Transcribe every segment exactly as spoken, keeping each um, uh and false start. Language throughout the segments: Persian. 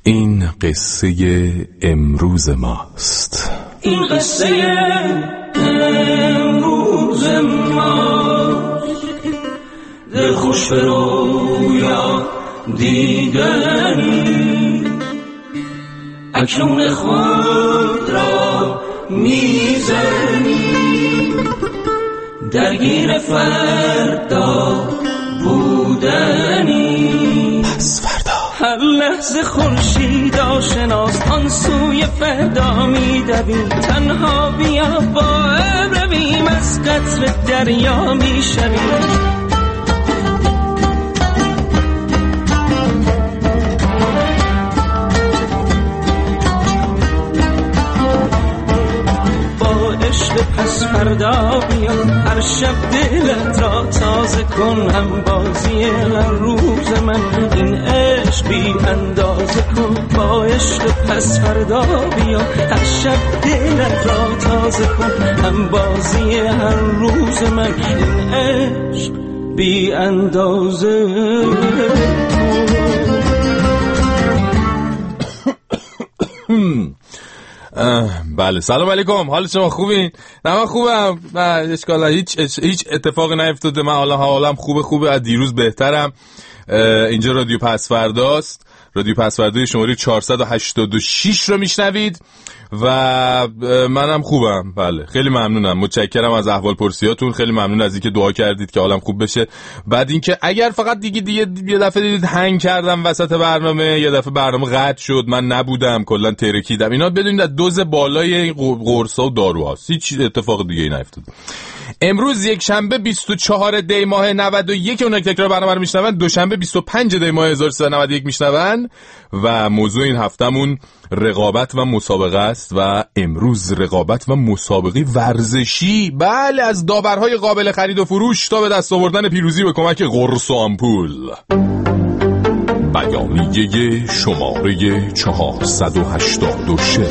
این قصه امروز ماست. این قصه امروز ماست. دل خوش به رویا دیدنی، اکنون خود را میزنی، درگیر فردا بودنی. پس فردا هر لحظه خورشید آشناست، آن سوی فردا میدویم. تنها بیا با ابر رویم، از قطر دریا میشویم. پس فردا بیا، هر شب دلت را تازه کن. هم بازی هر روز من، این عشق بی اندازه کن. با عشق پس فردا بیا، هر شب دلت را تازه کن. هم بازی هر روز من، این عشق بی اندازه کن. بله، سلام علیکم، حال شما خوبین؟ نه من خوبم، نه اشکال هیچ هیچ اتفاقی نیفتاده. من حالا حالم خوبه خوبه از دیروز بهترم. اینجا رادیو پسفرداست، رادیو پسفردای شماره چهارصد و هشتاد و شش رو میشنوید و منم خوبم. بله خیلی ممنونم، متشکرم از احوال پرسیاتون، خیلی ممنون از اینکه دعا کردید که حالم خوب بشه. بعد اینکه اگر فقط دیگه دیگه یه دفعه دیدید هنگ کردم وسط برنامه، یه دفعه برنامه قطع شد، من نبودم، کلا ترکیدم، اینا بدونید از دوز بالای قرصا و داروهاست، هیچ اتفاق دیگه ای نیفتاد. امروز یک شنبه بیست و چهارم دی ماه نود و یک، اونایی که تکرار برنامه رو میشنون دوشنبه بیست و پنجم دی ماه هزار و سیصد و نود و یک میشنون و موضوع این هفتمون رقابت و مسابقه است و امروز رقابت و مسابقه ورزشی، بله، از داورهای قابل خرید و فروش تا به دست آوردن پیروزی به کمک قرص و آمپول. بیانیه شماره چهارصد و هشتاد و شش.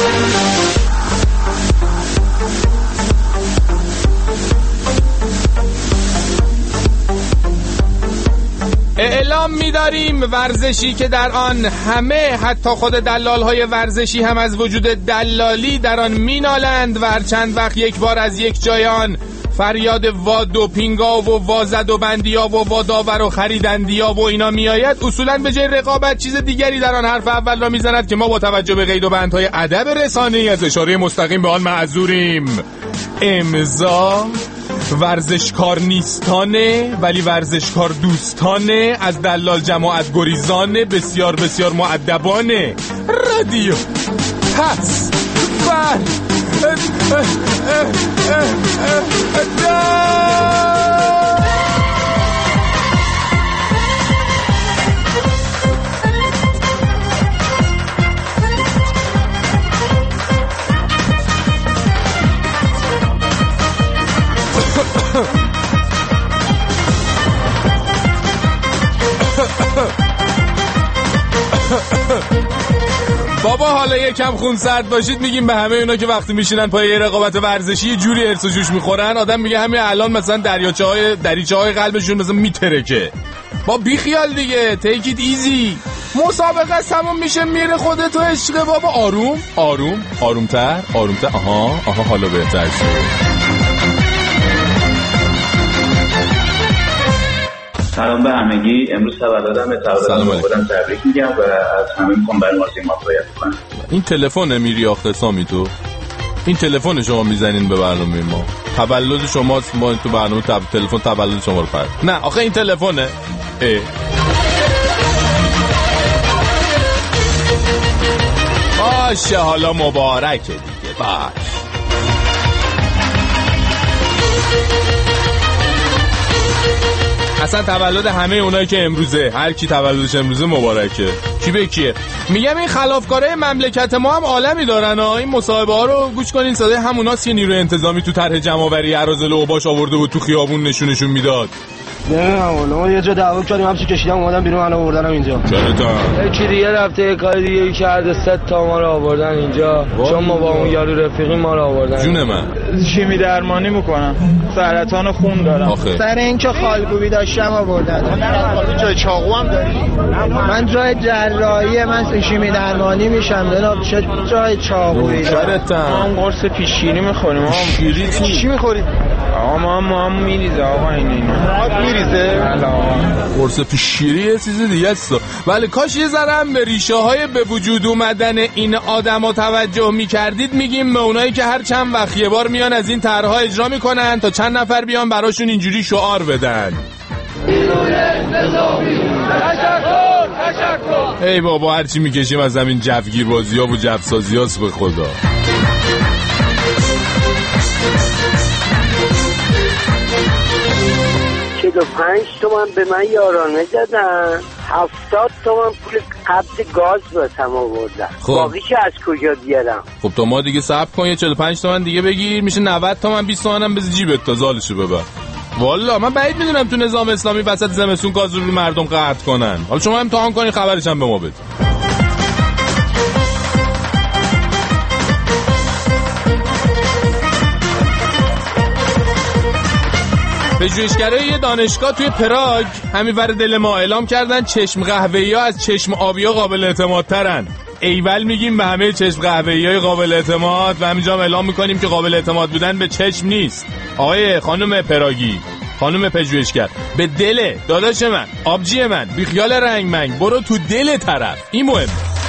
اعلام می‌داریم ورزشی که در آن همه، حتی خود دلال‌های ورزشی هم از وجود دلالی در آن مینالند و هر چند وقت یک بار از یک جای آن فریاد وا دوپینگا و وازد و بندیا و واداور و خریدندیا و اینا میآید، اصولاً به جای رقابت چیز دیگری در آن حرف اول را میزند که ما با توجه به قید و بندهای ادب رسانه‌ای از اشاره مستقیم به آن معذوریم. امضا ورزشکار نیستانه ولی ورزشکار دوستانه، از دلال جماعت گریزانه، بسیار بسیار مؤدبانه. رادیو پس بر بابا حالا یکم خون سرد باشید میگیم به همه اونا که وقتی میشینن پای یه رقابت ورزشی یه جوری ارس و جوش میخورن، آدم میگه همین الان مثلا دریاچه های دریچه های قلبشون مثلا میترکه. با بی خیال دیگه، take it easy. مسابقه تموم میشه میره خودت و عشق بابا. آروم آروم آرومتر آرومتر. آها آها حالا بهتر شد. سلام به همگی. امروز تولدم، به تولدم خودم تبریک میگم و از همه میخوام برای مازی ما باید کنم. این تلفن میری آخه سامی تو؟ این تلفن شما میزنین به برنامه ما، تولد شماست، ما تو برنامه تب... تلفن تولد شما رو پرد. نه آخه این تلفنه. اه باشه حالا مبارکه دیگه. باش اصلا تولد همه اونایی که امروزه، هر کی تولدش امروزه مبارکه. کی به کیه؟ میگم این خلافکارای مملکت ما هم عالمی دارن ها. این مصاحبه ها رو گوش کنین، صدای هموناست که نیروی انتظامی تو طرح جمع‌آوری اراذل و اوباش آورده بود تو خیابون نشونشون میداد. نه ما یه جا دعوا کردیم همچی کشیدم اومدم بیرون منو آوردنم اینجا. چرا تا یکی دیگه رفته یه کار دیگه کرده سه تا ما رو آوردن اینجا چون ما با اون یارو رفیقی ما رو آوردن. جون من شیمی درمانی میکنم سرطان خون دارم آخه. سر اینکه خالکوبی داشتم آوردن. جای چاقو هم داری؟ من جای جراحی من شیمی درمانی میشم جناب. چه جای چاقویی؟ شرطم ما هم قرص پیشگیری میخوریم. شیری چی؟ چی میخورید؟ آقا ما هم ما هم میریزه آقا این این میریزه؟ بله آقا قرص پیشگیری یه چیز دیگه است. ولی کاش یه ذره هم به ریشه های به وجود اومدن این آدما توجه میکردید. میگیم به اونایی که هر چند وقت یه بار میان از این طرح‌ها اجرا میکنن تا چند نفر بیان براشون اینجوری شعار بدن. ای بابا هرچی میکشیم از همین جوگیر بازی ها و جفسازی هاست به خدا. چهل و پنج تومن به من یارانه دادن، هفتاد تومن پول قبض گاز باتم آوردن. خب باقیشو از کجا بیارم؟ خب تو ما دیگه صبر کن یه چهل و پنج تومن دیگه بگیر میشه نود تومن. بیست تومن هم بذار جیبت تا زالشو ببر. والا من بعید میدونم تو نظام اسلامی وسط زمستون گاز رو مردم قطع کنن. حالا شما امتحان کنین خبرش هم به ما بده. پژوهشگرای یه دانشگاه توی پراگ همین ور دل ما اعلام کردن چشم قهوه‌ای‌ها از چشم آبی‌ها قابل اعتمادترن. ایول میگیم به همه چشم قهوه‌ای‌های قابل اعتماد و همینجا اعلام میکنیم که قابل اعتماد بودن به چشم نیست. آقای خانم پراگی، خانم پژوهشگر، به دل داداش من، آبجی من، بی خیال رنگ منگ، برو تو دل طرف. این مهم.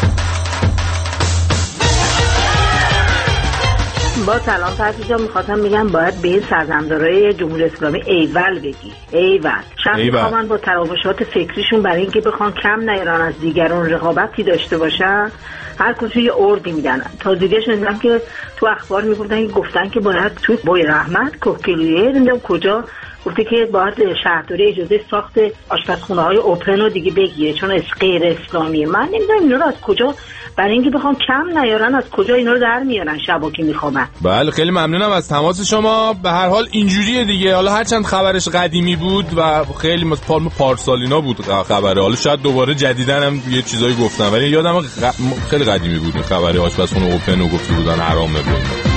با سلام فرشی جان میخواستم میگم باید به سرزمدارای جمهوری اسلامی ایول بگی. ایول. شب میخوام با تراوشات فکریشون برای اینکه بخوان کم نیارن از دیگران رقابتی داشته باشن هر کجا یه اردی میدن. تازگیش شنیدم که تو اخبار میگفتن که گفتن که باید تو بوی رحمت کوکلیه نمیدونم کجا گفته که باید شهرداری اجازه ساخت آشپزخونه های اوپن رو دیگه بگیره چون از غیر اسلامیه. من نمیدونم اینا رو از کجا برای اینکه بخوام کم نیارن از کجا اینا رو در میارن شبا که میخوابن. بله خیلی ممنونم از تماس شما. به هر حال اینجوریه دیگه. حالا هرچند خبرش قدیمی بود و خیلی مثلا پارسالینا بود خبره، حالا شاید دوباره جدیدن هم یه چیزایی گفتن ولی یادم خیلی قدیمی بود خبره آشپزخونه اوپن رو گفته بودن حرامه بود.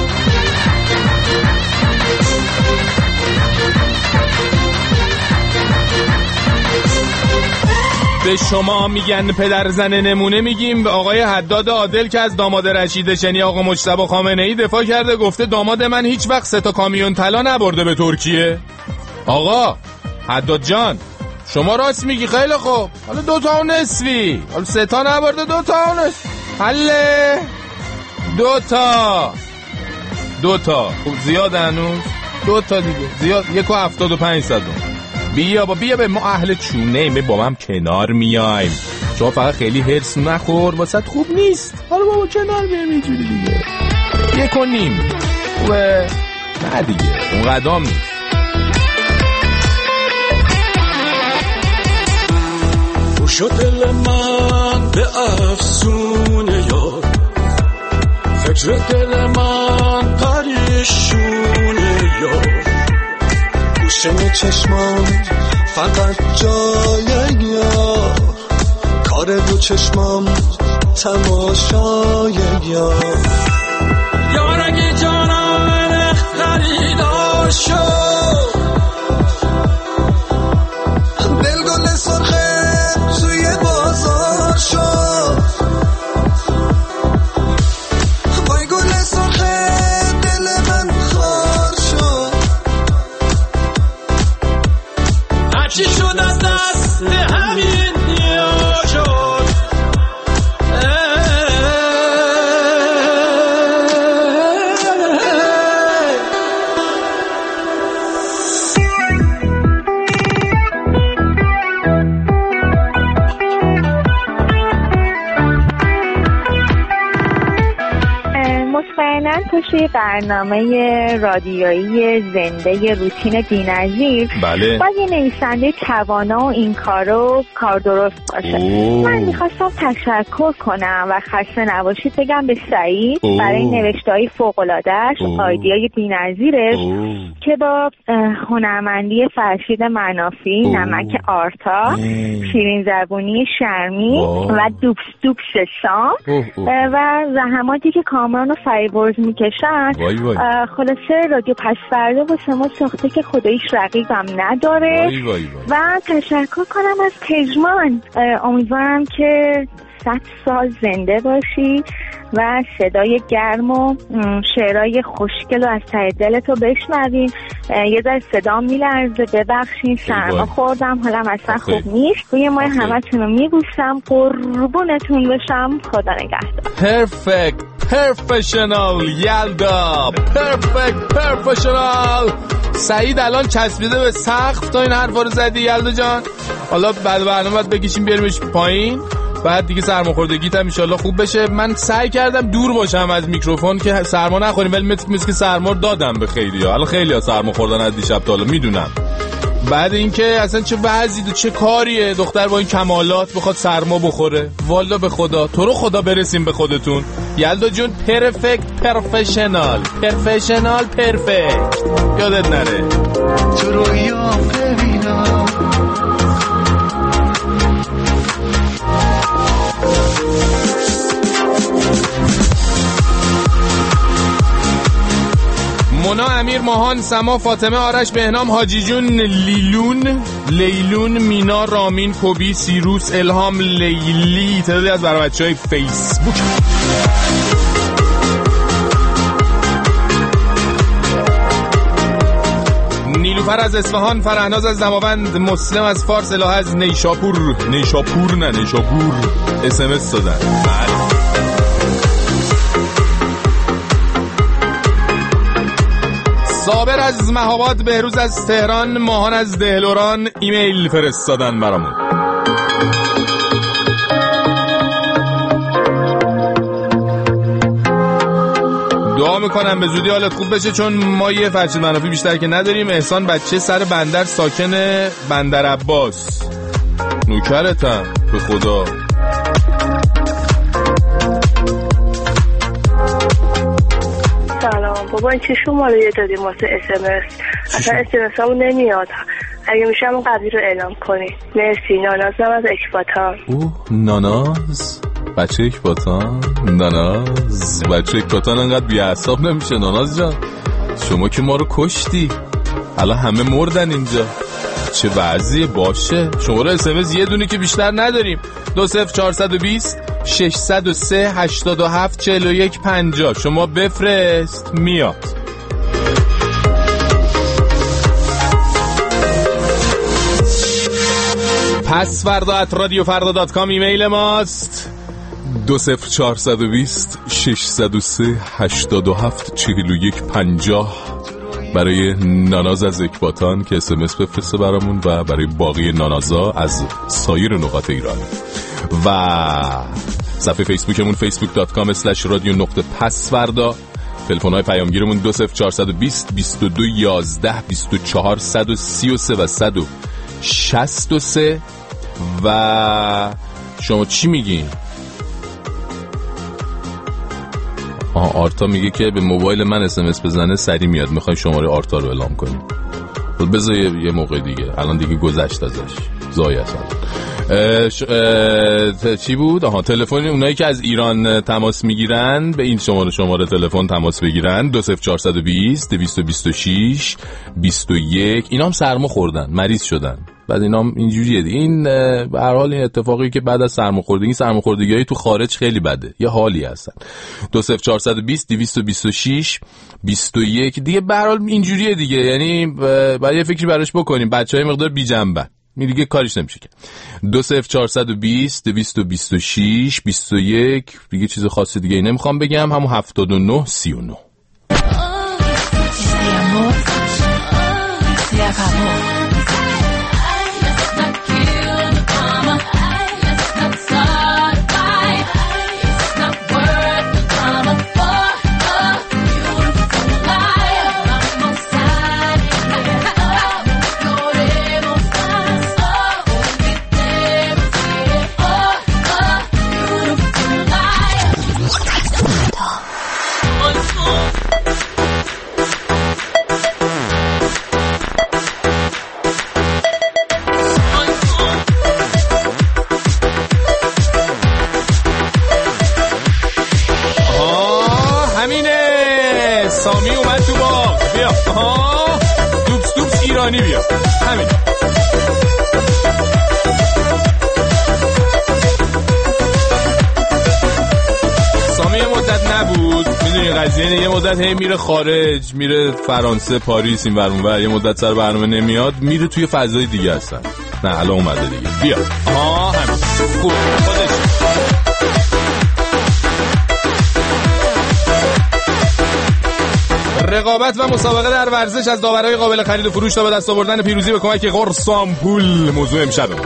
به شما میگن پدر زن نمونه میگیم. به آقای حداد عادل که از داماد رشید شنی آقا مجتبی خامنه‌ای دفاع کرده، گفته داماد من هیچ وقت سه تا کامیون طلا نبرده به ترکیه. آقا حداد جان شما راست میگی، خیلی خوب، حالا دو تا و نصفی، حالا سه تا نبرده دو تا و نصف، حله دو تا دو تا خوب زیاد هنوز دو تا دیگه زیاد، یک و هفتاد و پنج صدم. بیا با بیا به ما اهل چونه ایم، با هم کنار میایم. شما فقط خیلی هرس نخور، واسه خوب نیست. حالا بابا کنار میایم اینجوری دیگه. یک و نیم خوبه؟ نه دیگه اون قدام نیست. گوش دل من به افسونه یار، فکر دل من پریشونه یار، گوشه چشمان فقط جای یار، کار رو چشمام تماشای یار. یار اگه جانم من خریدار شد، دلگل سرخه توی بازار شد، وای گل سرخه دل من خار شد، هرچی شد از دست همین دیا شد. باشه برنامه رادیویی زنده روتین بی‌نظیر. بله. باید یه نویسنده توانا و این کارو کار درست باشه. اوه. من میخواستم تشکر کنم و خسته نباشید بگم به سعید اوه. برای نوشته‌های فوق‌العاده‌اش، آیدیای بی‌نظیرش که با هنرمندی فرشید منافی، اوه. نمک آرتا، شیرین زبونی شرمی اوه. و دوبس دوبس سام و زحماتی که کامران و فریبرز میکشن، خلاصه رادیو پس‌فردا واسه ما ساخته که خداییش رقیبم نداره. وای وای وای. و تشکر کنم از پژمان. امیدوارم که صد سال زنده باشی و صدای گرم و شعرهای خوشگل و از ته دلتو بشنویم. یه ذره صدام میلرزه، ببخشین، سرما خوردم، حالم اصلا خوب نیست. روی ماه همتون رو میبوسم، قربونتون بشم، خدا نگهدار. پرفکت پرفشنال یلدا، پرفکت پرفشنال. سعید الان چسبیده به سقف تا این حرفا رو زدی یلدا جان. حالا بعد برنامه باید بکشیم بیاریمش پایین، بعد دیگه سرماخوردگیت هم ان شاءالله خوب بشه. من سعی کردم دور باشم از میکروفون که سرما نخوریم، ولی مثل که سرما دادم به خیلیا. حالا خیلیا سرما خوردن از دیشب تا حالا میدونم. بعد اینکه اصلا چه وضعی و چه کاریه دختر با این کمالات بخواد سرما بخوره. والا به خدا، تو رو خدا برسیم به خودتون. یلدا جون پرفکت پرفشنال پرفشنال پرفکت، یادت نره. تو رویا ببینم مونا، امیر، ماهان، سما، فاطمه، آرش، بهنام، حاجی جون، لیلون، لیلون، مینا، رامین، کوبی، سیروس، الهام، لیلی، تعدادی از برای بچهای فیسبوک. نیلوفر از اصفهان، فرهناز از دماوند، مسلم از فارس، الهه از نیشاپور، نیشاپور نه نیشاپور اس ام اس دادن. صابر از مهاباد، بهروز از تهران، ماهان از دهلوران ایمیل فرستادن برامون. دعا میکنم به زودی حالت خوب بشه، چون ما یه فرشید منافی بیشتر که نداریم. احسان بچه سر بندر، ساکن بندر عباس، نوکرتم به خدا. سلام بابا، این چه شماره دادیم واسه اس ام اس؟ اصلا اس ام اس همون نمیاد. اگه میشه همون قبلی رو اعلام کنی. مرسی. نانازم از اکباتان. اوه ناناز بچه اکباتان، ناناز بچه اکباتان انقدر بی اعصاب نمیشه. ناناز جان شما که ما رو کشتی، الان همه مردن اینجا، چه وضعیه؟ باشه شماره اس ام اس یه دونه که بیشتر نداریم. دو صفر چهارصد و بیست ششصد و سه هشتاد و هفت چهل و یک پنجاه. شما بفرست میاد. پس فردا ات رادیو فردا دات کام ایمیل ماست. دو صفر چهارصد و بیست ششصد و سه هشتاد و هفت چهل و یک پنجاه برای ناناز از اکباتان که اس ام اس بفرسته برامون و برای باقی نانازا از سایر نقاط ایران. و صفحه فیسبوکمون فیسبوک دات کام اسلش رادیو نقطه پسوردا. تلفن‌های پیامگیرمون دو صفر چهارصد و بیست بیست و دو یازده بیست و چهار صد و سی و سه و صد و شصت و سه. و شما چی میگین؟ آه آرتا میگه که به موبایل من اس ام اس بزنه سری میاد. میخوای شماره آرتا رو اعلام کنیم؟ بذار یه موقع دیگه، الان دیگه گذشت ازش، زایه اصلا. چی بود؟ آها تلفن اونایی که از ایران تماس میگیرن به این شماره شماره تلفن تماس بگیرن. دو صفر چهارصد و بیست دویست و بیست و شش بیست و یک. اینا هم سرما خوردن، مریض شدن، بعد اینا هم اینجوریه دیگه. این به هر حال این اتفاقی که بعد از سرماخوردگی، سرماخوردگیای تو خارج خیلی بده، یه حالی هستن. دو صفر چهارصد و بیست دویست و بیست و شش بیست و یک دیگه به هر حال اینجوریه دیگه. یعنی بعد یه فکری براش بکنیم. بچهای مقدار بی جنبه می دیگه کاریش نمیشه که. دو صفر چهارصد و بیست دویست و بیست و شش بیست و یک دیگه چیز خاصی دیگه نمیخوام بگم، همون هفتاد و نه سی و نه. آها دوبس دوبس ایرانی بیا. همین. سامی یه مدت نبود، میدونی قضیه اینه، یه مدت هی میره خارج، میره فرانسه، پاریس، این ور اون ور، یه مدت سر برنامه نمیاد، میره توی فضای دیگه هستن. نه الان اومده دیگه. بیا. آها همین. خوب خودش. رقابت و مسابقه در ورزش از داورای قابل خرید و فروش تا به دست آوردن پیروزی به کمک قرص آمپول موضوع امشبمون.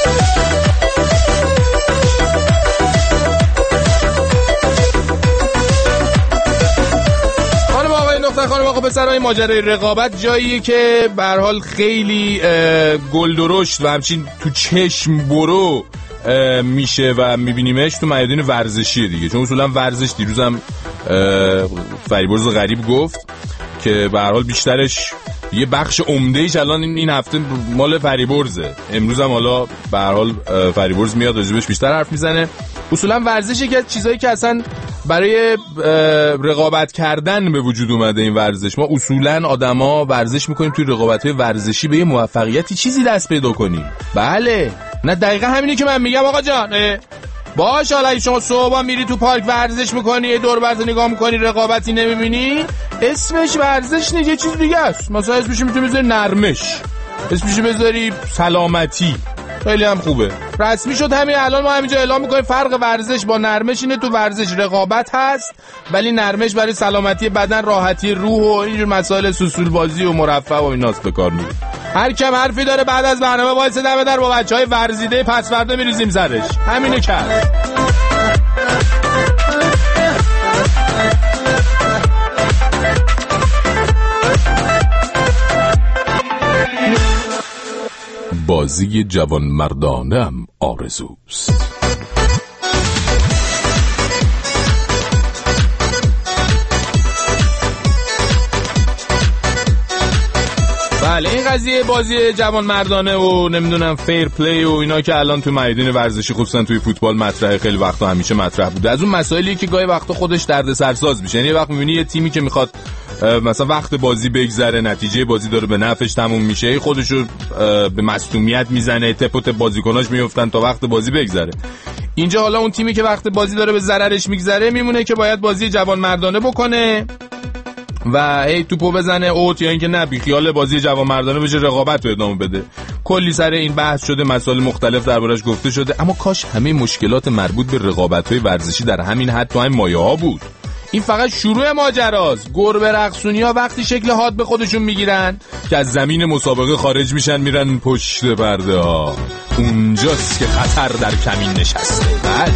خانم آقای نقطه خانم آقا پسرای ماجرای رقابت جاییه که به هر حال خیلی گل درشت و همچین تو چشم برو میشه و میبینیمش تو میدان ورزشی دیگه، چون اصولا ورزش دیروزم فریبرز غریب گفت که به هر حال بیشترش یه بخش عمده‌ایش الان این هفته مال فریبرزه. امروز هم حالا به هر حال فریبرز میاد راجبش بیشتر حرف میزنه. اصولا ورزش یکی از چیزایی که اصلا برای رقابت کردن به وجود اومده این ورزش. ما اصولا آدما ورزش میکنیم توی رقابت‌های ورزشی به یه موفقیتی چیزی دست پیدا کنیم. بله نه دقیقا همینی که من میگم آقا جان. باش حالا شما صبح میری تو پارک ورزش میکنی، یه دور برز نگاه میکنی، رقابتی نمیبینی، اسمش ورزش نیست، یه چیز دیگه است. مثلا اسمش میتونی بذاری نرمش، اسمش بذاری سلامتی، خیلی هم خوبه. رسمی شد همین الان ما همینجا اعلام میکنیم فرق ورزش با نرمش اینه، تو ورزش رقابت هست ولی نرمش برای سلامتی بدن، راحتی روح و اینجور مسائل سوسول بازی و مرفه و ایناست به کار میره. هر کم حرفی داره بعد از برنامه وایس دم در با بچهای ورزیده پس فردا میریزیم سرش. همینو کرد. بازی جوان مردانم آرزوست. بله این قضیه بازی جوان مردانه و نمیدونم فیر پلی و اینا که الان تو میدان ورزشی خصوصا توی فوتبال مطرحه، خیلی وقتا همیشه مطرح بوده. از اون مسائلی که گاهی وقتا خودش دردسرساز میشه. یعنی یه وقت میبینی یه تیمی که میخواد مثلا وقت بازی بگذره، نتیجه بازی داره به نفعش تموم میشه، خودشو به مصدومیت میزنه، تپ و تپ بازیکناش میافتن تا وقت بازی بگذره. اینجا حالا اون تیمی که وقت بازی داره به ضررش میگذره میمونه که باید بازی جوان مردانه بکنه و هی توپو بزنه اوت، یا اینکه نه بی خیال بازی جوان مردانه بشه، رقابت رو ادامه بده. کلی سر این بحث شده، مسائل مختلف دربارش گفته شده، اما کاش همه مشکلات مربوط به رقابت‌های ورزشی در همین حد تو همین مایه‌ها بود. این فقط شروع ماجراست. گربه رقصونی‌ها وقتی شکل حاد به خودشون میگیرن که از زمین مسابقه خارج میشن میرن پشت پرده ها، اونجاست که خطر در کمین نشسته. بله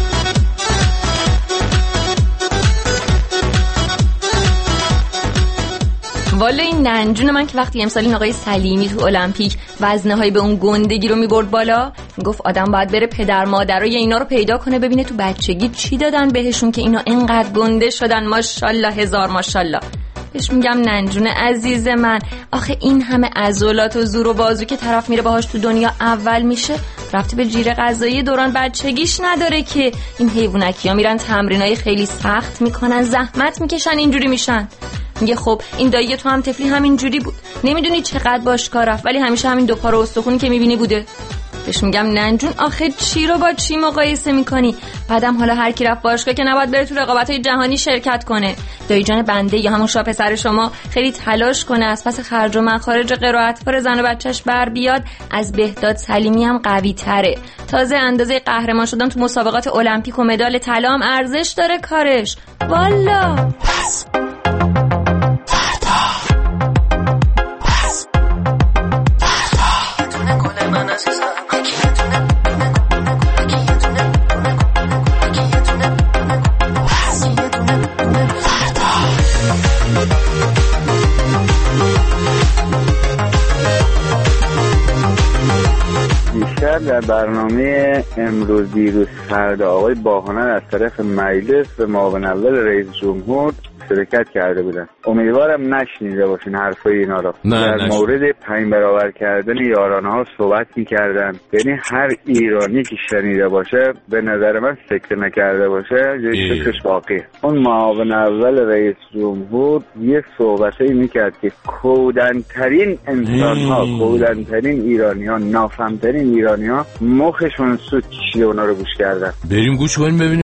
والا این ننجون من که وقتی امسال این آقای سلیمی تو المپیک وزنه‌های به اون گندگی رو میبرد بالا، میگفت آدم باید بره پدر مادرای اینا رو پیدا کنه ببینه تو بچگی چی دادن بهشون که اینا اینقدر گنده شدن. ماشاءالله هزار ماشاءالله. بهش میگم ننجون عزیز من، آخه این همه عضلات و زور و بازو که طرف میره باهاش تو دنیا اول میشه، رفتی به جیره غذایی دوران بچگیش نداره که این حیوانکی‌ها میرن تمرینای خیلی سخت میکنن، زحمت میکشن، اینجوری میشن. میگه خب این دایی تو هم طفلی همین جوری بود، نمیدونی چقدر باشگاه رفت ولی همیشه همین دو پا رو استخونی که میبینی بوده. بهش میگم ننجون آخه چی رو با چی مقایسه میکنی؟ بعدم حالا هر کی رفت باشگاه که نباید بره تو رقابت‌های جهانی شرکت کنه. دایی جان بنده یا همون شاه پسر شما خیلی تلاش کنه از پس خرج و مخارج قرائت‌وار زن و بچه‌ش بر بیاد، از بهداد سلیمی هم قوی تره. تازه اندازه قهرمان شدن تو مسابقات المپیک و مدال طلا هم ارزش داره کارش. والا در برنامه امروز دیروز فردا آقای باهنر از طرف مجلس به معاون اول رئیس جمهور شرکت کرده بودن. امیدوارم نشنیده باشین حرفای اینا رو. در نشن. مورد پنج برابر کردن یارانه ها صحبت می‌کردن. یعنی هر ایرانی که شنیده باشه به نظر من سکته نکرده باشه یه فکرش واقعیه. اون معاون اول رئیس جمهور یه صحبتی می‌کرد که کودن‌ترین انسان‌ها، کودن‌ترین ایرانی‌ها، نافهم‌ترین ایرانی‌ها مخشون سود کشیده اونا رو گوش کردن. بریم گوش کنیم ببینیم.